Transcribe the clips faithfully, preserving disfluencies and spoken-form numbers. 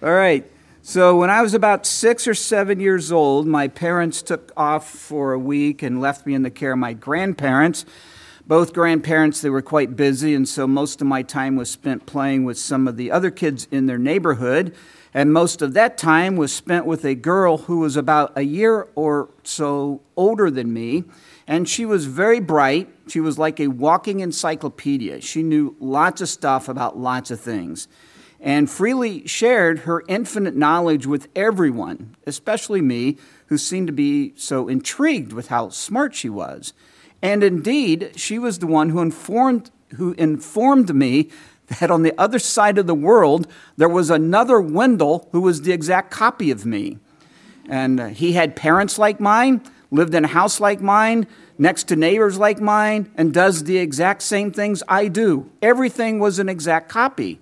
All right. So when I was about six or seven years old, my parents took off for a week and left me in the care of my grandparents. Both grandparents, they were quite busy, and so most of my time was spent playing with some of the other kids in their neighborhood. And most of that time was spent with a girl who was about a year or so older than me. And she was very bright. She was like a walking encyclopedia. She knew lots of stuff about lots of things and freely shared her infinite knowledge with everyone, especially me, who seemed to be so intrigued with how smart she was. And indeed, she was the one who informed who informed me that on the other side of the world, there was another Wendell who was the exact copy of me. And uh, he had parents like mine, lived in a house like mine, next to neighbors like mine, and does the exact same things I do. Everything was an exact copy.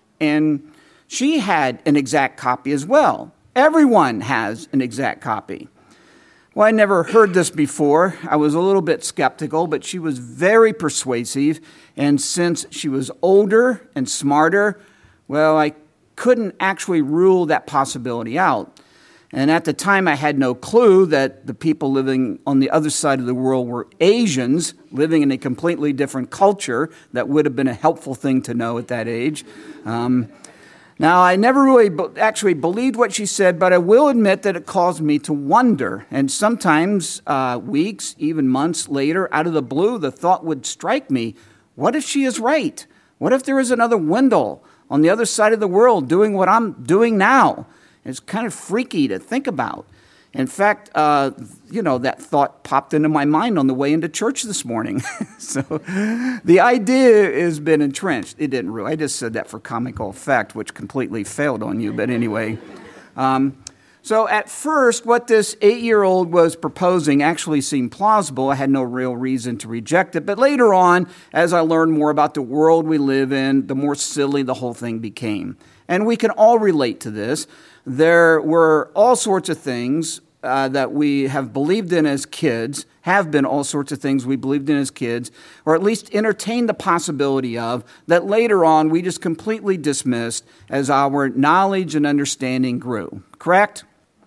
And she had an exact copy as well. Everyone has an exact copy. Well, I never heard this before. I was a little bit skeptical, but she was very persuasive. And since she was older and smarter, well, I couldn't actually rule that possibility out. And at the time, I had no clue that the people living on the other side of the world were Asians, living in a completely different culture. That would have been a helpful thing to know at that age. Um, now, I never really be- actually believed what she said, but I will admit that it caused me to wonder. And sometimes, uh, weeks, even months later, out of the blue, the thought would strike me, what if she is right? What if there is another Wendell on the other side of the world doing what I'm doing now? It's kind of freaky to think about. In fact, uh, you know, that thought popped into my mind on the way into church this morning. So the idea has been entrenched. It didn't really. I just said that for comical effect, which completely failed on you. But anyway, um, so at first, what this eight-year-old was proposing actually seemed plausible. I had no real reason to reject it. But later on, as I learned more about the world we live in, the more silly the whole thing became. And we can all relate to this. There were all sorts of things uh, that we have believed in as kids, have been all sorts of things we believed in as kids, or at least entertained the possibility of, that later on we just completely dismissed as our knowledge and understanding grew. Correct?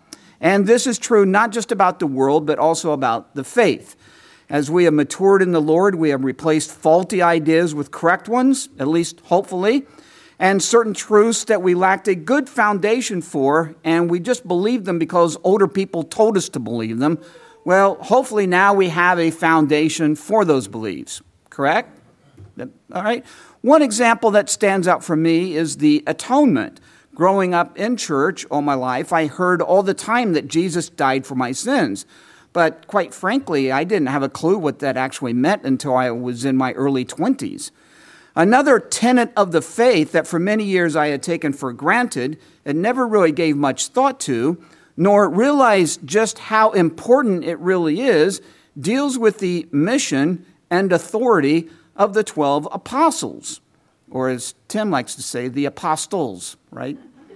And this is true not just about the world, but also about the faith. As we have matured in the Lord, we have replaced faulty ideas with correct ones, at least hopefully, and certain truths that we lacked a good foundation for, and we just believed them because older people told us to believe them. Well, hopefully now we have a foundation for those beliefs, correct? All right. One example that stands out for me is the atonement. Growing up in church all my life, I heard all the time that Jesus died for my sins. But quite frankly, I didn't have a clue what that actually meant until I was in my early twenties. Another tenet of the faith that for many years I had taken for granted and never really gave much thought to, nor realized just how important it really is, deals with the mission and authority of the twelve apostles, or as Tim likes to say, the apostles, right?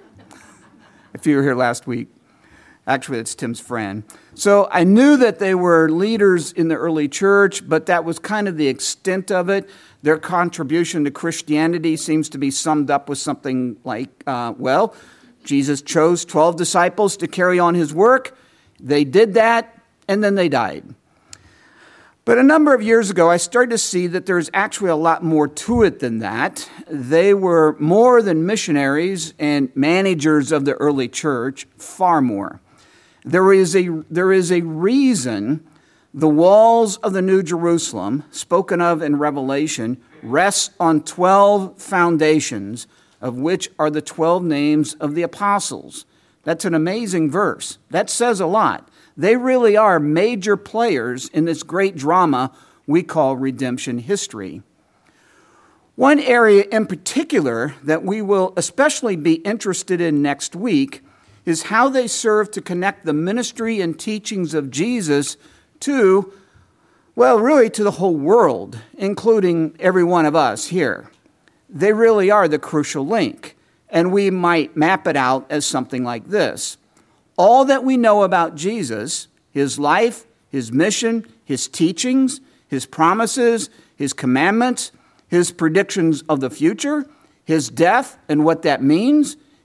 If you were here last week. Actually, it's Tim's friend. So I knew that they were leaders in the early church, but that was kind of the extent of it. Their contribution to Christianity seems to be summed up with something like, uh, well, Jesus chose twelve disciples to carry on his work. They did that, and then they died. But a number of years ago, I started to see that there's actually a lot more to it than that. They were more than missionaries and managers of the early church, far more. There is a, there is a reason the walls of the New Jerusalem, spoken of in Revelation, rests on twelve foundations, of which are the twelve names of the apostles. That's an amazing verse. That says a lot. They really are major players in this great drama we call redemption history. One area in particular that we will especially be interested in next week is how they serve to connect the ministry and teachings of Jesus to, well, really to the whole world, including every one of us here. They really are the crucial link, and we might map it out as something like this. All that we know about Jesus, his life, his mission, his teachings, his promises, his commandments, his predictions of the future, his death and what that means,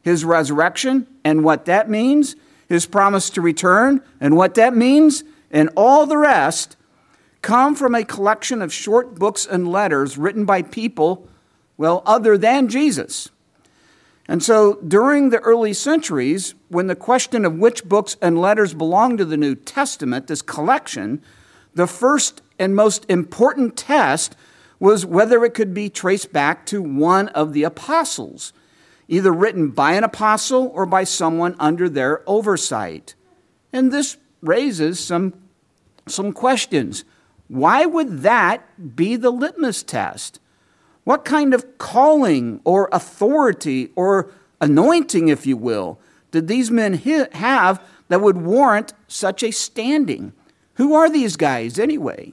his resurrection and what that means, his promise to return and what that means, and all the rest come from a collection of short books and letters written by people, well, other than Jesus. And so during the early centuries, when the question of which books and letters belong to the New Testament, this collection, the first and most important test was whether it could be traced back to one of the apostles, either written by an apostle or by someone under their oversight. And this raises some, some questions. Why would that be the litmus test? What kind of calling or authority or anointing, if you will, did these men have that would warrant such a standing? Who are these guys anyway?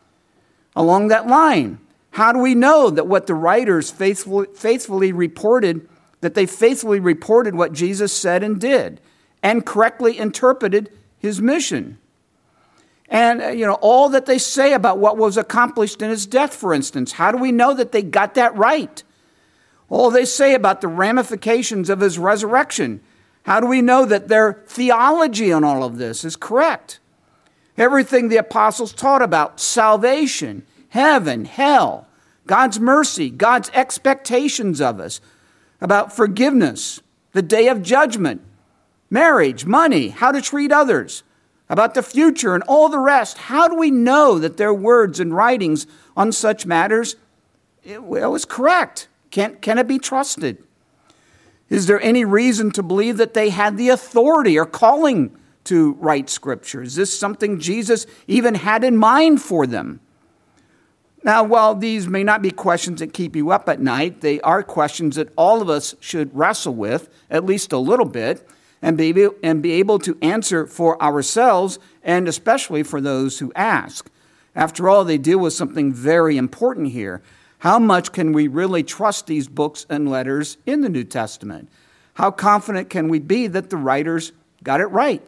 Along that line, how do we know that what the writers faithfully, faithfully reported, that they faithfully reported what Jesus said and did and correctly interpreted his mission? And, uh, you know, all that they say about what was accomplished in his death, for instance, how do we know that they got that right? All they say about the ramifications of his resurrection, how do we know that their theology on all of this is correct? Everything the apostles taught about salvation, heaven, hell, God's mercy, God's expectations of us, about forgiveness, the day of judgment, marriage, money, how to treat others, about the future and all the rest. How do we know that their words and writings on such matters, it, well, is correct? Can, can it be trusted? Is there any reason to believe that they had the authority or calling to write Scripture? Is this something Jesus even had in mind for them? Now, while these may not be questions that keep you up at night, they are questions that all of us should wrestle with, at least a little bit, and be able, and be able to answer for ourselves and especially for those who ask. After all, they deal with something very important here. How much can we really trust these books and letters in the New Testament? How confident can we be that the writers got it right?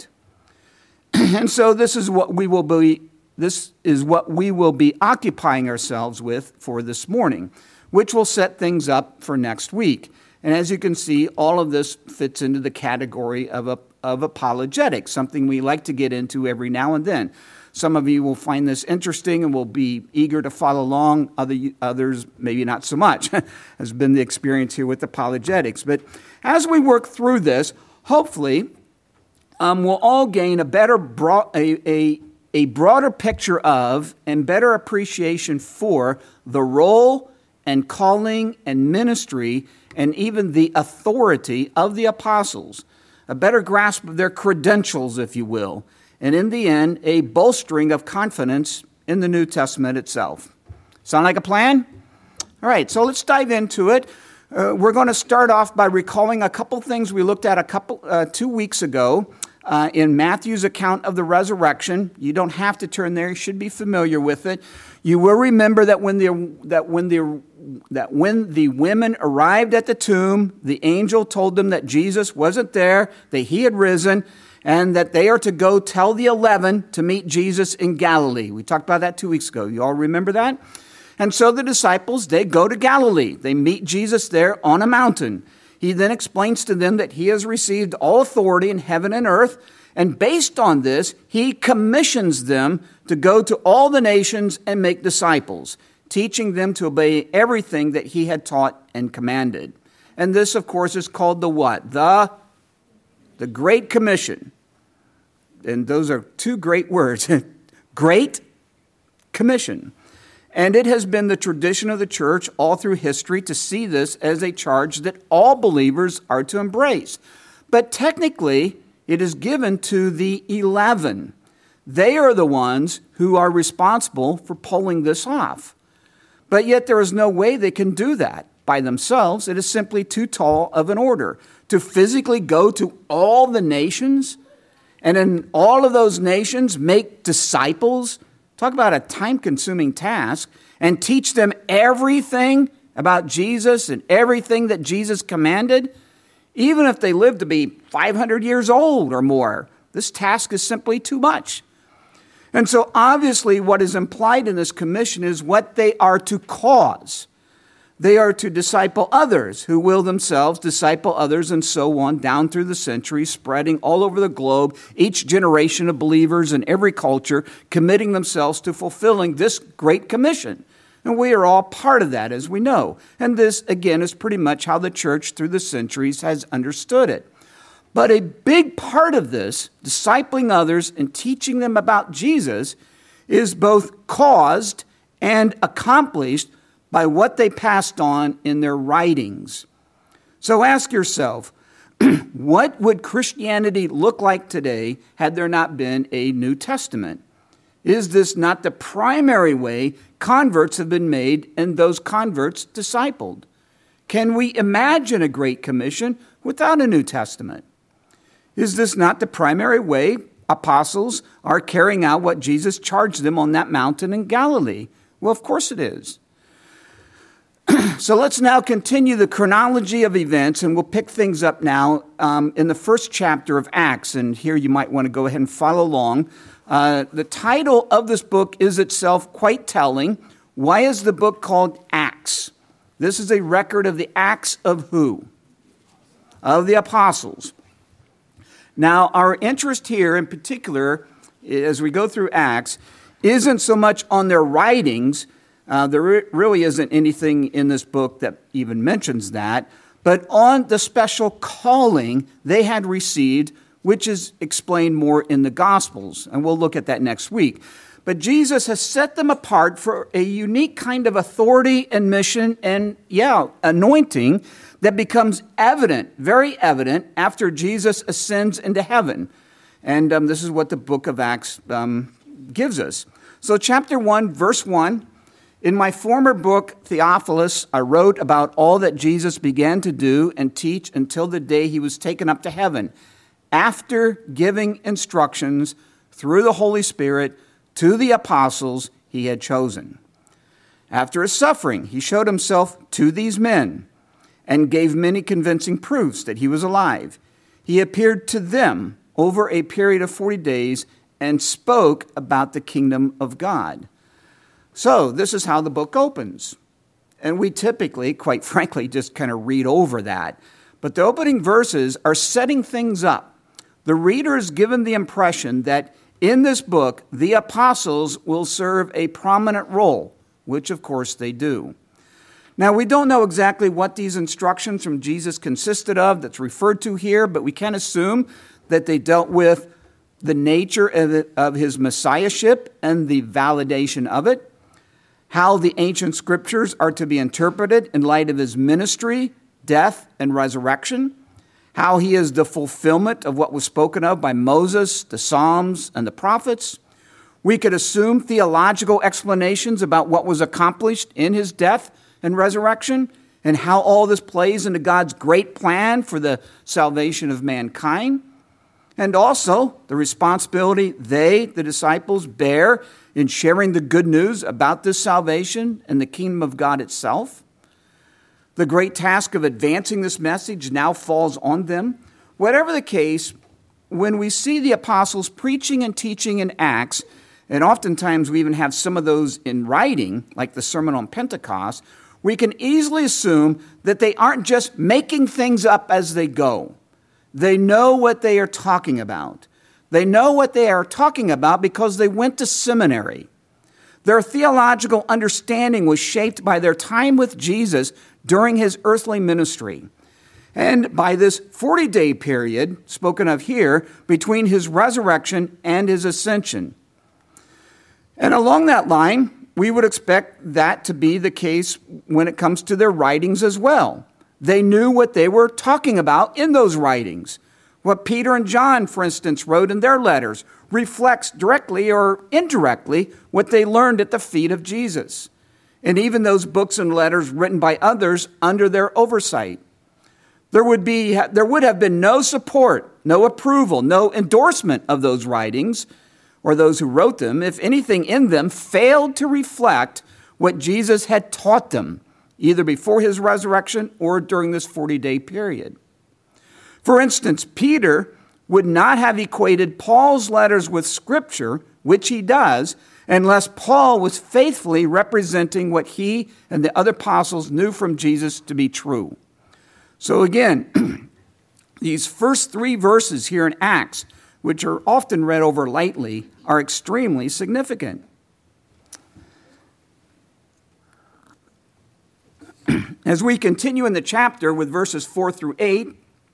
And so this is what we will be this is what we will be occupying ourselves with for this morning, which will set things up for next week. And as you can see, all of this fits into the category of, a, of apologetics, something we like to get into every now and then. Some of you will find this interesting and will be eager to follow along. Other, others, maybe not so much, has been the experience here with apologetics. But as we work through this, hopefully, um, we'll all gain a better, bro- a, a, a broader picture of and better appreciation for the role and calling and ministry and even the authority of the apostles, a better grasp of their credentials, if you will, and in the end, a bolstering of confidence in the New Testament itself. Sound like a plan? All right, so let's dive into it. Uh, we're going to start off by recalling a couple things we looked at a couple uh, two weeks ago uh, in Matthew's account of the resurrection. You don't have to turn there; you should be familiar with it. You will remember that when the that when the that when the women arrived at the tomb, the angel told them that Jesus wasn't there, that he had risen, and that they are to go tell the eleven to meet Jesus in Galilee. We talked about that two weeks ago. You all remember that? And so the disciples, they go to Galilee. They meet Jesus there on a mountain. He then explains to them that he has received all authority in heaven and earth. And based on this, he commissions them to go to all the nations and make disciples, teaching them to obey everything that he had taught and commanded. And this, of course, is called the what? The, the Great Commission. And those are two great words. Great Commission. And it has been the tradition of the church all through history to see this as a charge that all believers are to embrace. But technically, it is given to the eleven. They are the ones who are responsible for pulling this off. But yet there is no way they can do that by themselves. It is simply too tall of an order to physically go to all the nations and in all of those nations make disciples. Talk about a time-consuming task, and teach them everything about Jesus and everything that Jesus commanded, even if they live to be five hundred years old or more. This task is simply too much. And so obviously what is implied in this commission is what they are to cause. They are to disciple others who will themselves disciple others and so on down through the centuries, spreading all over the globe, each generation of believers in every culture, committing themselves to fulfilling this great commission. And we are all part of that, as we know. And this, again, is pretty much how the church through the centuries has understood it. But a big part of this, discipling others and teaching them about Jesus, is both caused and accomplished by what they passed on in their writings. So ask yourself, what would Christianity look like today had there not been a New Testament? Is this not the primary way converts have been made and those converts discipled? Can we imagine a Great Commission without a New Testament? Is this not the primary way apostles are carrying out what Jesus charged them on that mountain in Galilee? Well, of course it is. So let's now continue the chronology of events, and we'll pick things up now um, in the first chapter of Acts. And here you might want to go ahead and follow along. Uh, the title of this book is itself quite telling. Why is the book called Acts? This is a record of the acts of who? Of the apostles. Now, our interest here in particular, as we go through Acts, isn't so much on their writings. Uh, there re- really isn't anything in this book that even mentions that, but on the special calling they had received, which is explained more in the Gospels. And we'll look at that next week. But Jesus has set them apart for a unique kind of authority and mission and, yeah, anointing that becomes evident, very evident, after Jesus ascends into heaven. And um, this is what the book of Acts um, gives us. So chapter one, verse one, in my former book, Theophilus, I wrote about all that Jesus began to do and teach until the day he was taken up to heaven, after giving instructions through the Holy Spirit to the apostles he had chosen. After his suffering, he showed himself to these men and gave many convincing proofs that he was alive. He appeared to them over a period of forty days and spoke about the kingdom of God. So this is how the book opens. And we typically, quite frankly, just kind of read over that. But the opening verses are setting things up. The reader is given the impression that in this book, the apostles will serve a prominent role, which of course they do. Now, we don't know exactly what these instructions from Jesus consisted of that's referred to here, but we can assume that they dealt with the nature of, it, of his messiahship and the validation of it, how the ancient scriptures are to be interpreted in light of his ministry, death, and resurrection, how he is the fulfillment of what was spoken of by Moses, the Psalms, and the prophets. We could assume theological explanations about what was accomplished in his death and resurrection, and how all this plays into God's great plan for the salvation of mankind. And also the responsibility they, the disciples, bear in sharing the good news about this salvation and the kingdom of God itself. The great task of advancing this message now falls on them. Whatever the case, when we see the apostles preaching and teaching in Acts, and oftentimes we even have some of those in writing, like the Sermon on Pentecost, we can easily assume that they aren't just making things up as they go. They know what they are talking about. They know what they are talking about because they went to seminary. Their theological understanding was shaped by their time with Jesus during his earthly ministry. And by this forty-day period, spoken of here, between his resurrection and his ascension. And along that line, we would expect that to be the case when it comes to their writings as well. They knew what they were talking about in those writings. What Peter and John, for instance, wrote in their letters reflects directly or indirectly what they learned at the feet of Jesus. And even those books and letters written by others under their oversight. There would be, there would have been no support, no approval, no endorsement of those writings or those who wrote them if anything in them failed to reflect what Jesus had taught them, either before his resurrection or during this forty-day period. For instance, Peter would not have equated Paul's letters with Scripture, which he does, unless Paul was faithfully representing what he and the other apostles knew from Jesus to be true. So again, these first three verses here in Acts, which are often read over lightly, are extremely significant. As we continue in the chapter with verses four through eight,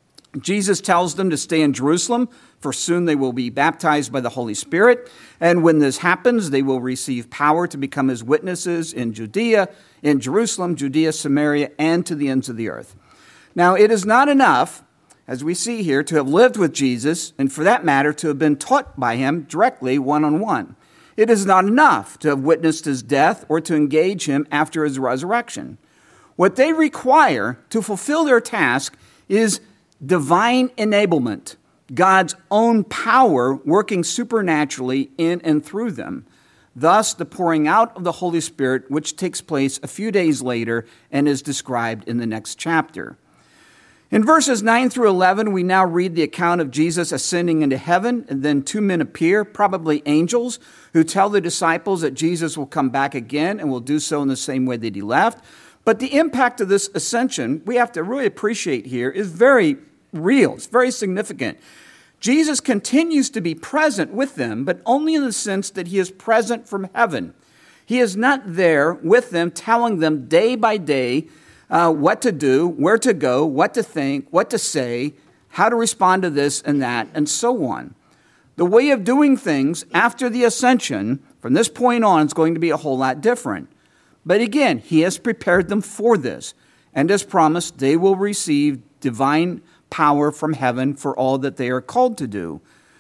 Jesus tells them to stay in Jerusalem, for soon they will be baptized by the Holy Spirit. And when this happens, they will receive power to become his witnesses in Judea, in Jerusalem, Judea, Samaria, and to the ends of the earth. Now, it is not enough, as we see here, to have lived with Jesus, and for that matter, to have been taught by him directly one-on-one. It is not enough to have witnessed his death or to engage him after his resurrection. What they require to fulfill their task is divine enablement, God's own power working supernaturally in and through them. Thus, the pouring out of the Holy Spirit, which takes place a few days later and is described in the next chapter. In verses nine through eleven, we now read the account of Jesus ascending into heaven, and then two men appear, probably angels, who tell the disciples that Jesus will come back again and will do so in the same way that he left. But the impact of this ascension, we have to really appreciate here, is very real. It's very significant. Jesus continues to be present with them, but only in the sense that he is present from heaven. He is not there with them, telling them day by day uh, what to do, where to go, what to think, what to say, how to respond to this and that, and so on. The way of doing things after the ascension, from this point on, is going to be a whole lot different. But again, he has prepared them for this, and as promised, they will receive divine power from heaven for all that they are called to do.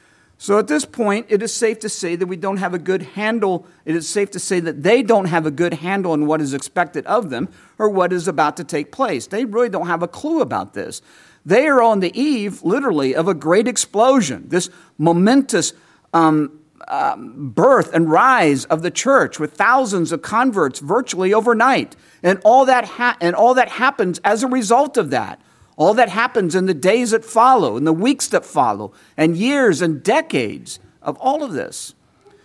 So at this point, it is safe to say that we don't have a good handle. It is safe to say that they don't have a good handle on what is expected of them or what is about to take place. They really don't have a clue about this. They are on the eve, literally, of a great explosion, this momentous um, um, birth and rise of the church with thousands of converts virtually overnight. And all that ha- and all that happens as a result of that. All that happens in the days that follow, in the weeks that follow, and years and decades of all of this.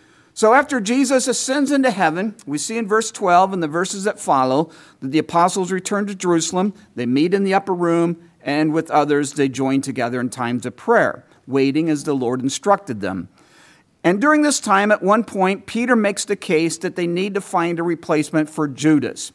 So after Jesus ascends into heaven, we see in verse twelve and the verses that follow that the apostles return to Jerusalem. They meet in the upper room, and with others they join together in times of prayer, waiting as the Lord instructed them. And during this time, at one point, Peter makes the case that they need to find a replacement for Judas.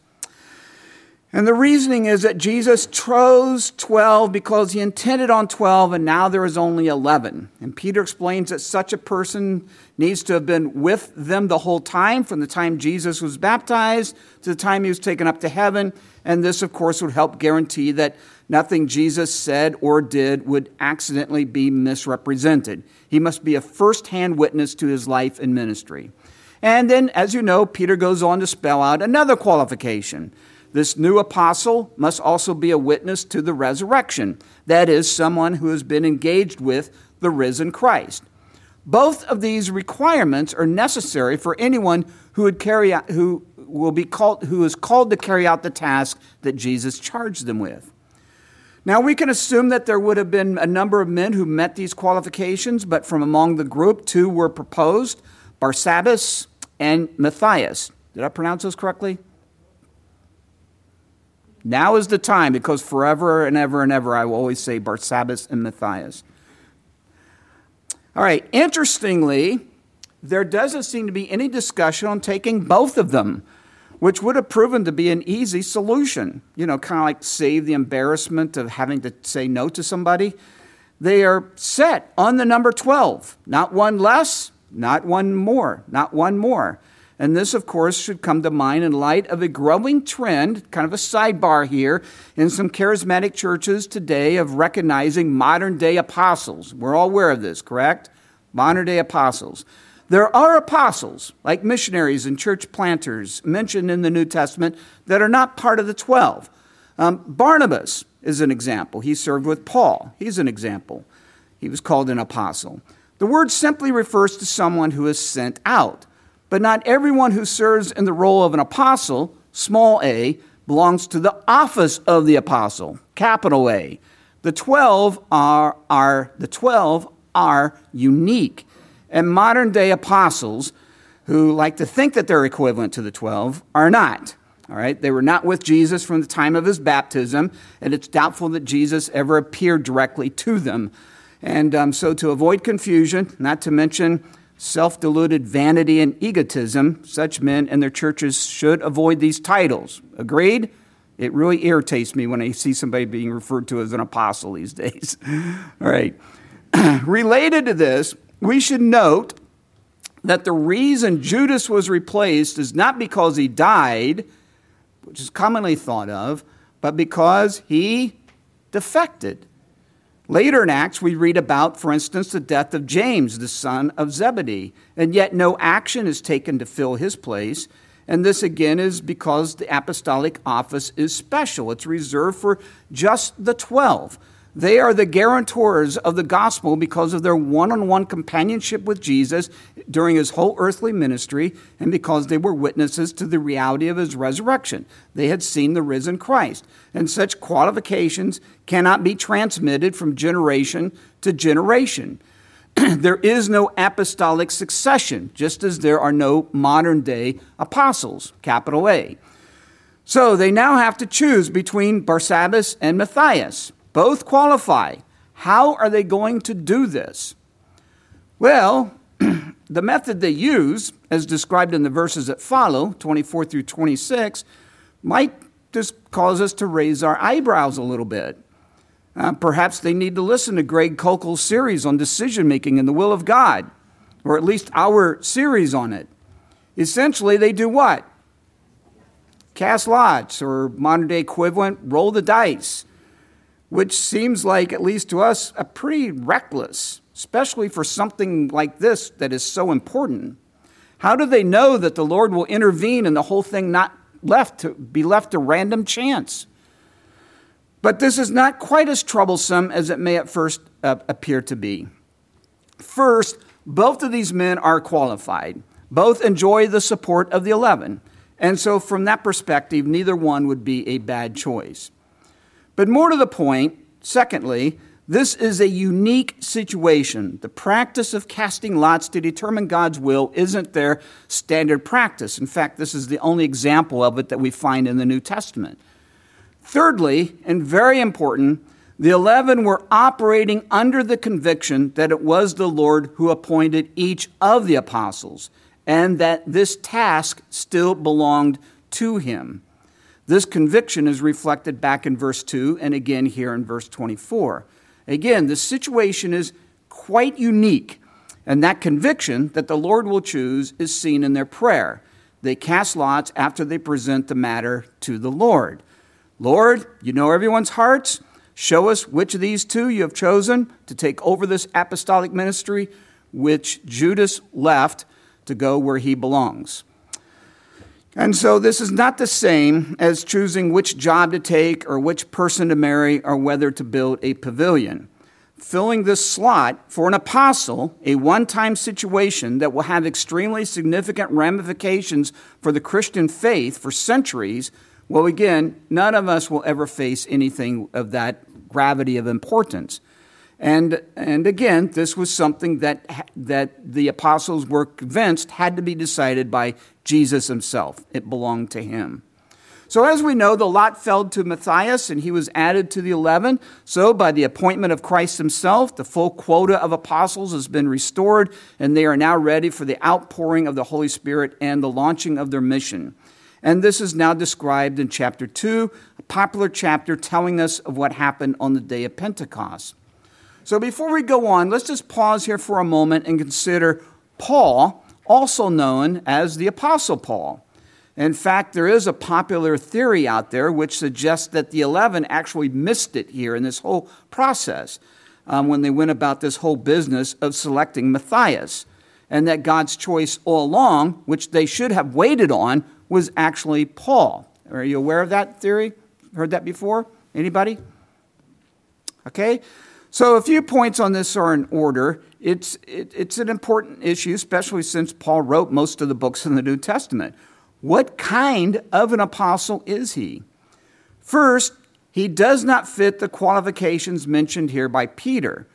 And the reasoning is that Jesus chose twelve because he intended on twelve, and now there is only eleven. And Peter explains that such a person needs to have been with them the whole time, from the time Jesus was baptized to the time he was taken up to heaven. And this, of course, would help guarantee that nothing Jesus said or did would accidentally be misrepresented. He must be a first-hand witness to his life and ministry. And then, as you know, Peter goes on to spell out another qualification. This new apostle must also be a witness to the resurrection. That is, someone who has been engaged with the risen Christ. Both of these requirements are necessary for anyone who would carry out, who will be called, who is called to carry out the task that Jesus charged them with. Now, we can assume that there would have been a number of men who met these qualifications, but from among the group, two were proposed, Barsabbas and Matthias. Did I pronounce those correctly? Now is the time, because forever and ever and ever I will always say Barsabbas and Matthias. All right, interestingly, there doesn't seem to be any discussion on taking both of them, which would have proven to be an easy solution. You know, kind of like save the embarrassment of having to say no to somebody. They are set on the number twelve. Not one less, not one more, not one more. And this, of course, should come to mind in light of a growing trend, kind of a sidebar here, in some charismatic churches today of recognizing modern-day apostles. We're all aware of this, correct? Modern-day apostles. There are apostles, like missionaries and church planters, mentioned in the New Testament that are not part of the twelve. Um, Barnabas is an example. He served with Paul. He's an example. He was called an apostle. The word simply refers to someone who is sent out. But not everyone who serves in the role of an apostle, small a, belongs to the office of the apostle, capital A. The twelve are, are, the twelve are unique. And modern day apostles, who like to think that they're equivalent to the twelve are not. All right, they were not with Jesus from the time of his baptism, and it's doubtful that Jesus ever appeared directly to them. And um, so to avoid confusion, not to mention self-deluded vanity and egotism, such men and their churches should avoid these titles. Agreed? It really irritates me when I see somebody being referred to as an apostle these days. All right. Related to this, we should note that the reason Judas was replaced is not because he died, which is commonly thought of, but because he defected. Later in Acts, we read about, for instance, the death of James, the son of Zebedee, and yet no action is taken to fill his place. And this, again, is because the apostolic office is special. It's reserved for just the twelve. They are the guarantors of the gospel because of their one-on-one companionship with Jesus during his whole earthly ministry and because they were witnesses to the reality of his resurrection. They had seen the risen Christ. And such qualifications cannot be transmitted from generation to generation. There is no apostolic succession, just as there are no modern-day apostles, capital A. So they now have to choose between Barsabbas and Matthias. Both qualify. How are they going to do this? Well, the method they use, as described in the verses that follow, twenty-four through twenty-six, might just cause us to raise our eyebrows a little bit. Uh, perhaps they need to listen to Greg Koukl's series on decision-making and the will of God, or at least our series on it. Essentially, they do what? Cast lots, or modern-day equivalent, roll the dice, which seems like, at least to us, a pretty reckless, especially for something like this that is so important. How do they know that the Lord will intervene and the whole thing not left to be left to random chance? But this is not quite as troublesome as it may at first uh, appear to be. First, both of these men are qualified. Both enjoy the support of the eleven. And so from that perspective, neither one would be a bad choice. But more to the point, secondly, this is a unique situation. The practice of casting lots to determine God's will isn't their standard practice. In fact, this is the only example of it that we find in the New Testament. Thirdly, and very important, the eleven were operating under the conviction that it was the Lord who appointed each of the apostles, and that this task still belonged to him. This conviction is reflected back in verse two and again here in verse twenty-four. Again, the situation is quite unique, and that conviction that the Lord will choose is seen in their prayer. They cast lots after they present the matter to the Lord. Lord, you know everyone's hearts. Show us which of these two you have chosen to take over this apostolic ministry, which Judas left to go where he belongs. And so this is not the same as choosing which job to take or which person to marry or whether to build a pavilion. Filling this slot for an apostle, a one-time situation that will have extremely significant ramifications for the Christian faith for centuries, well, again, none of us will ever face anything of that gravity of importance. And and again, this was something that that the apostles were convinced had to be decided by Jesus himself. It belonged to him. So as we know, the lot fell to Matthias, and he was added to the eleven. So by the appointment of Christ himself, the full quota of apostles has been restored, and they are now ready for the outpouring of the Holy Spirit and the launching of their mission. And this is now described in chapter two, a popular chapter telling us of what happened on the day of Pentecost. So before we go on, let's just pause here for a moment and consider Paul, also known as the Apostle Paul. In fact, there is a popular theory out there which suggests that the eleven actually missed it here in this whole process um, when they went about this whole business of selecting Matthias, and that God's choice all along, which they should have waited on, was actually Paul. Are you aware of that theory? Heard that before? Anybody? Okay. So a few points on this are in order. It's it, it's an important issue, especially since Paul wrote most of the books in the New Testament. What kind of an apostle is he? First, he does not fit the qualifications mentioned here by Peter.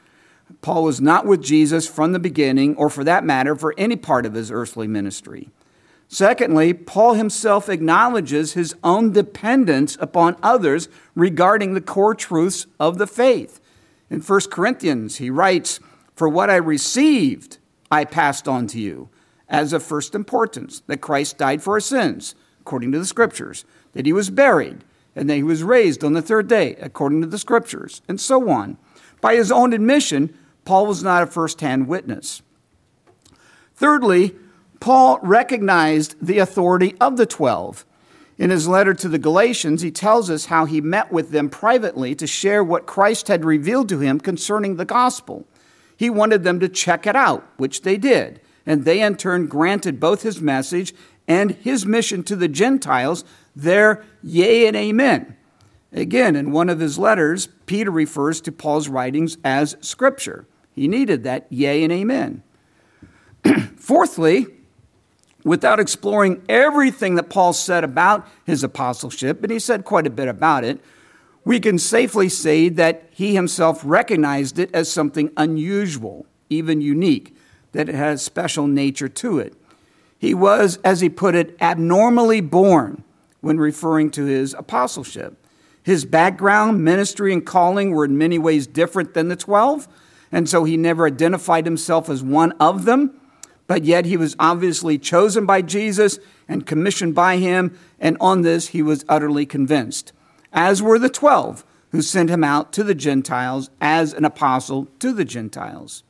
Paul was not with Jesus from the beginning, or for that matter, for any part of his earthly ministry. Secondly, Paul himself acknowledges his own dependence upon others regarding the core truths of the faith. In First Corinthians, he writes, "For what I received, I passed on to you as of first importance, that Christ died for our sins, according to the Scriptures, that he was buried, and that he was raised on the third day, according to the Scriptures," and so on. By his own admission, Paul was not a first-hand witness. Thirdly, Paul recognized the authority of the twelve. In his letter to the Galatians, he tells us how he met with them privately to share what Christ had revealed to him concerning the gospel. He wanted them to check it out, which they did, and they in turn granted both his message and his mission to the Gentiles their yea and amen. Again, in one of his letters, Peter refers to Paul's writings as Scripture. He needed that yea and amen. Fourthly, without exploring everything that Paul said about his apostleship, and he said quite a bit about it, we can safely say that he himself recognized it as something unusual, even unique, that it had a special nature to it. He was, as he put it, abnormally born when referring to his apostleship. His background, ministry, and calling were in many ways different than the twelve, and so he never identified himself as one of them, but yet he was obviously chosen by Jesus and commissioned by him, and on this he was utterly convinced, as were the twelve who sent him out to the Gentiles as an apostle to the Gentiles.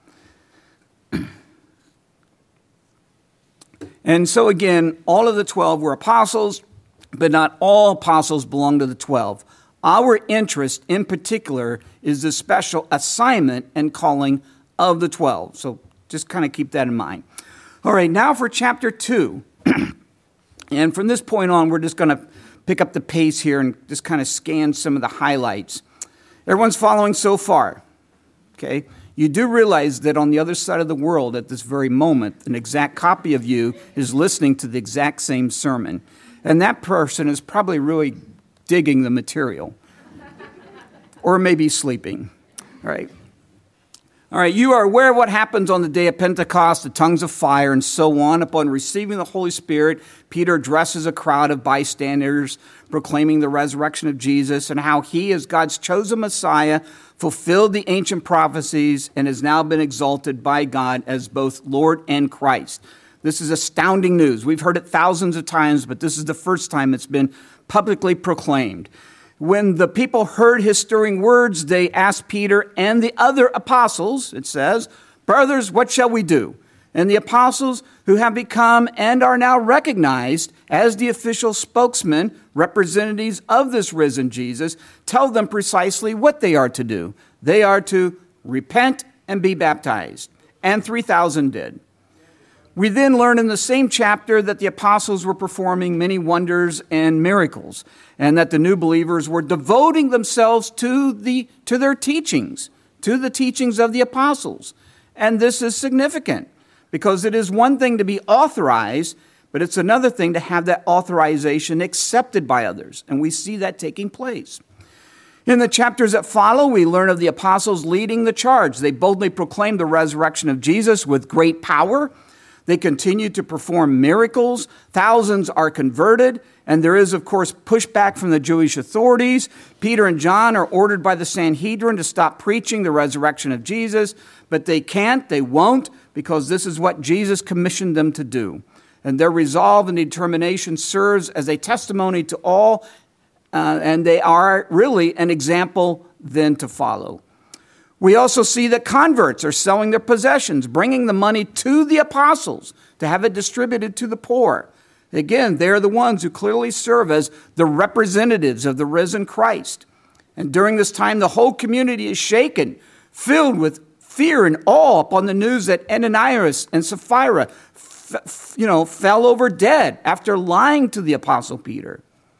And so again, all of the twelve were apostles, but not all apostles belong to the twelve. Our interest in particular is the special assignment and calling of the twelve. So just kind of keep that in mind. All right, now for chapter two. And from this point on, we're just going to pick up the pace here and just kind of scan some of the highlights. Everyone's following so far, okay? You do realize that on the other side of the world at this very moment, an exact copy of you is listening to the exact same sermon. And that person is probably really digging the material. Or maybe sleeping. All right. All right, you are aware of what happens on the day of Pentecost, the tongues of fire, and so on. Upon receiving the Holy Spirit, Peter addresses a crowd of bystanders proclaiming the resurrection of Jesus and how he, as God's chosen Messiah, fulfilled the ancient prophecies and has now been exalted by God as both Lord and Christ. This is astounding news. We've heard it thousands of times, but this is the first time it's been publicly proclaimed. When the people heard his stirring words, they asked Peter and the other apostles, it says, "Brothers, what shall we do?" And the apostles, who have become and are now recognized as the official spokesmen, representatives of this risen Jesus, tell them precisely what they are to do. They are to repent and be baptized. And three thousand did. We then learn in the same chapter that the apostles were performing many wonders and miracles, and that the new believers were devoting themselves to the to their teachings, to the teachings of the apostles. And this is significant, because it is one thing to be authorized, but it's another thing to have that authorization accepted by others, and we see that taking place. In the chapters that follow, we learn of the apostles leading the charge. They boldly proclaimed the resurrection of Jesus with great power. They continue to perform miracles. Thousands are converted. And there is, of course, pushback from the Jewish authorities. Peter and John are ordered by the Sanhedrin to stop preaching the resurrection of Jesus. But they can't, they won't, because this is what Jesus commissioned them to do. And their resolve and determination serves as a testimony to all. Uh, and they are really an example then to follow. We also see that converts are selling their possessions, bringing the money to the apostles to have it distributed to the poor. Again, they're the ones who clearly serve as the representatives of the risen Christ. And during this time, the whole community is shaken, filled with fear and awe upon the news that Ananias and Sapphira, f- you know, fell over dead after lying to the apostle Peter.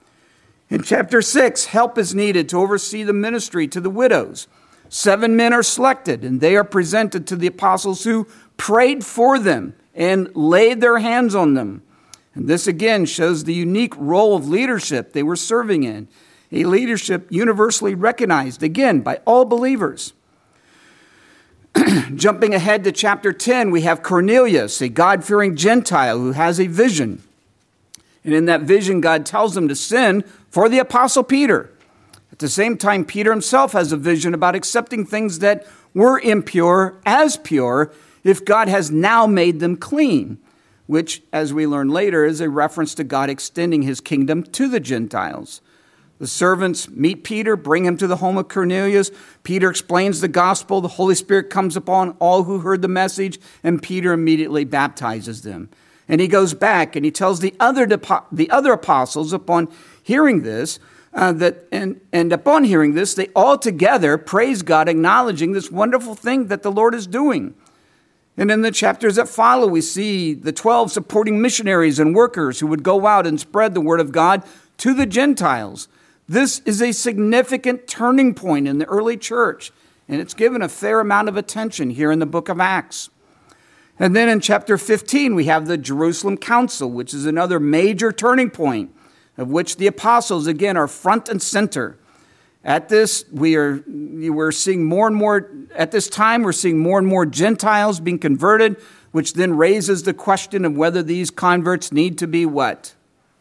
In chapter six, help is needed to oversee the ministry to the widows. Seven men are selected, and they are presented to the apostles who prayed for them and laid their hands on them. And this again shows the unique role of leadership they were serving in, a leadership universally recognized, again, by all believers. Jumping ahead to chapter ten, we have Cornelius, a God-fearing Gentile who has a vision. And in that vision, God tells him to send for the Apostle Peter. At the same time, Peter himself has a vision about accepting things that were impure as pure if God has now made them clean, which, as we learn later, is a reference to God extending his kingdom to the Gentiles. The servants meet Peter, bring him to the home of Cornelius. Peter explains the gospel. The Holy Spirit comes upon all who heard the message, and Peter immediately baptizes them. And he goes back and he tells the other the other apostles upon hearing this, uh, that and, and upon hearing this, they all together praise God, acknowledging this wonderful thing that the Lord is doing. And in the chapters that follow, we see the twelve supporting missionaries and workers who would go out and spread the word of God to the Gentiles. This is a significant turning point in the early church, and it's given a fair amount of attention here in the book of Acts. And then in chapter fifteen, we have the Jerusalem Council, which is another major turning point, of which the apostles, again, are front and center. At this, we are we're seeing more and more, at this time, we're seeing more and more Gentiles being converted, which then raises the question of whether these converts need to be what?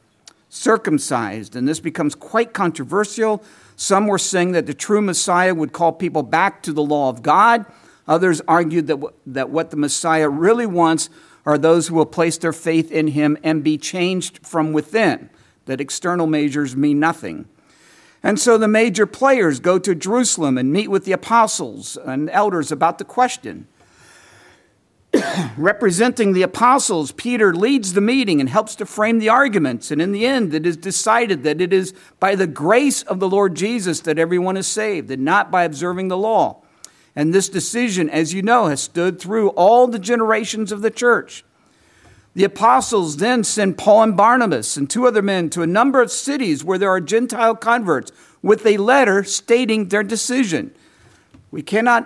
Circumcised. And this becomes quite controversial. Some were saying that the true Messiah would call people back to the law of God. Others argued that, that what the Messiah really wants are those who will place their faith in him and be changed from within, that external measures mean nothing. And so the major players go to Jerusalem and meet with the apostles and elders about the question. Representing the apostles, Peter leads the meeting and helps to frame the arguments. And in the end, it is decided that it is by the grace of the Lord Jesus that everyone is saved, and not by observing the law. And this decision, as you know, has stood through all the generations of the church. The apostles then send Paul and Barnabas and two other men to a number of cities where there are Gentile converts with a letter stating their decision. We cannot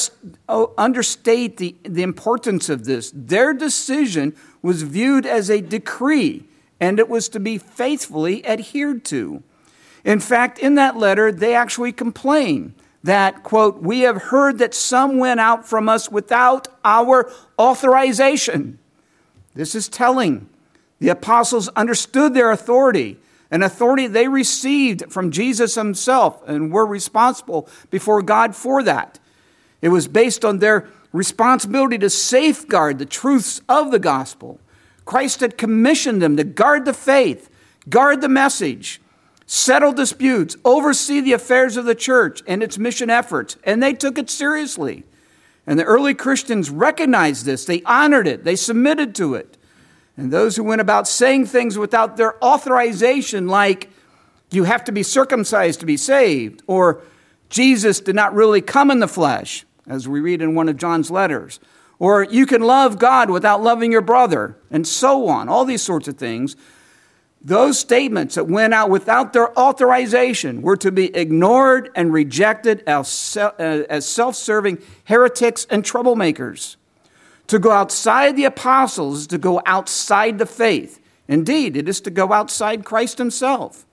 understate the, the importance of this. Their decision was viewed as a decree, and it was to be faithfully adhered to. In fact, in that letter, they actually complain that, quote, we have heard that some went out from us without our authorization. This is telling. The apostles understood their authority, an authority they received from Jesus himself, and were responsible before God for that. It was based on their responsibility to safeguard the truths of the gospel. Christ had commissioned them to guard the faith, guard the message, settle disputes, oversee the affairs of the church and its mission efforts, and they took it seriously. And the early Christians recognized this. They honored it. They submitted to it. And those who went about saying things without their authorization, like, you have to be circumcised to be saved, or Jesus did not really come in the flesh, as we read in one of John's letters, or you can love God without loving your brother, and so on, all these sorts of things. Those statements that went out without their authorization were to be ignored and rejected as self-serving heretics and troublemakers. To go outside the apostles is to go outside the faith. Indeed, it is to go outside Christ himself.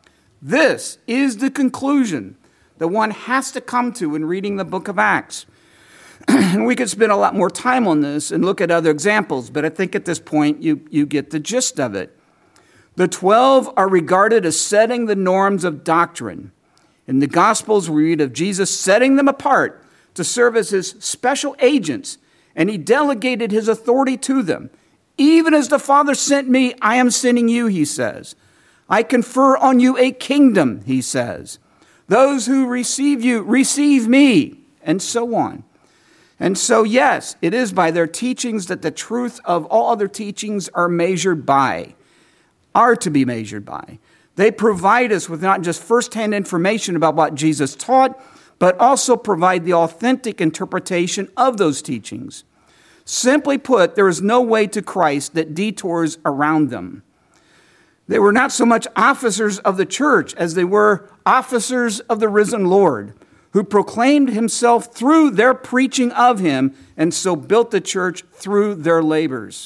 This is the conclusion that one has to come to in reading the book of Acts. And we could spend a lot more time on this and look at other examples, but I think at this point you, you get the gist of it. The twelve are regarded as setting the norms of doctrine. In the Gospels, we read of Jesus setting them apart to serve as his special agents, and he delegated his authority to them. Even as the Father sent me, I am sending you, he says. I confer on you a kingdom, he says. Those who receive you, receive me, and so on. And so, yes, it is by their teachings that the truth of all other teachings are measured by. are to be measured by. They provide us with not just firsthand information about what Jesus taught, but also provide the authentic interpretation of those teachings. Simply put, there is no way to Christ that detours around them. They were not so much officers of the church as they were officers of the risen Lord, who proclaimed himself through their preaching of him, and so built the church through their labors.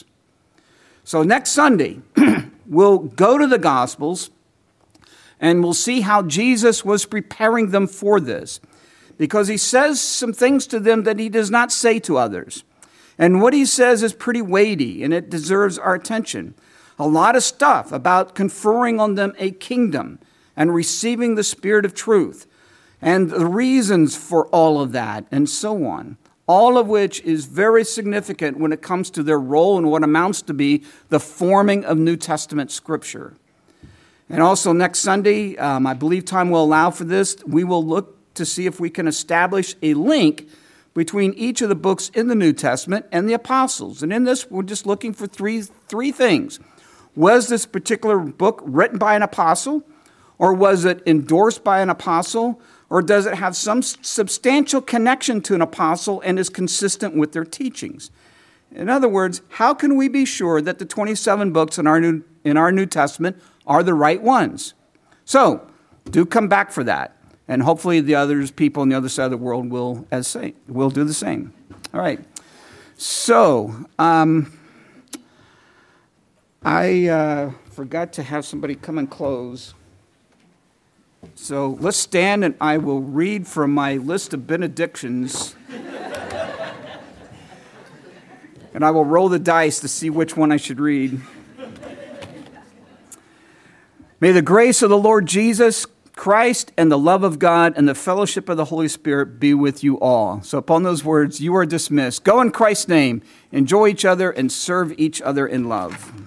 So next Sunday, we'll go to the Gospels, and we'll see how Jesus was preparing them for this. because he says some things to them that he does not say to others. And what he says is pretty weighty, and it deserves our attention. A lot of stuff about conferring on them a kingdom and receiving the Spirit of truth, and the reasons for all of that, and so on. All of which is very significant when it comes to their role in what amounts to be the forming of New Testament Scripture. And also next Sunday, um, I believe time will allow for this, we will look to see if we can establish a link between each of the books in the New Testament and the apostles. And in this, we're just looking for three, three things. Was this particular book written by an apostle? Or was it endorsed by an apostle? Or does it have some substantial connection to an apostle and is consistent with their teachings? In other words, how can we be sure that the twenty-seven books in our New, in our New Testament are the right ones? So, do come back for that. And hopefully the others, people on the other side of the world will as say, will do the same. All right. So, um, I uh, forgot to have somebody come and close. So let's stand and I will read from my list of benedictions. And I will roll the dice to see which one I should read. May the grace of the Lord Jesus Christ and the love of God and the fellowship of the Holy Spirit be with you all. So upon those words, you are dismissed. Go in Christ's name, enjoy each other, and serve each other in love.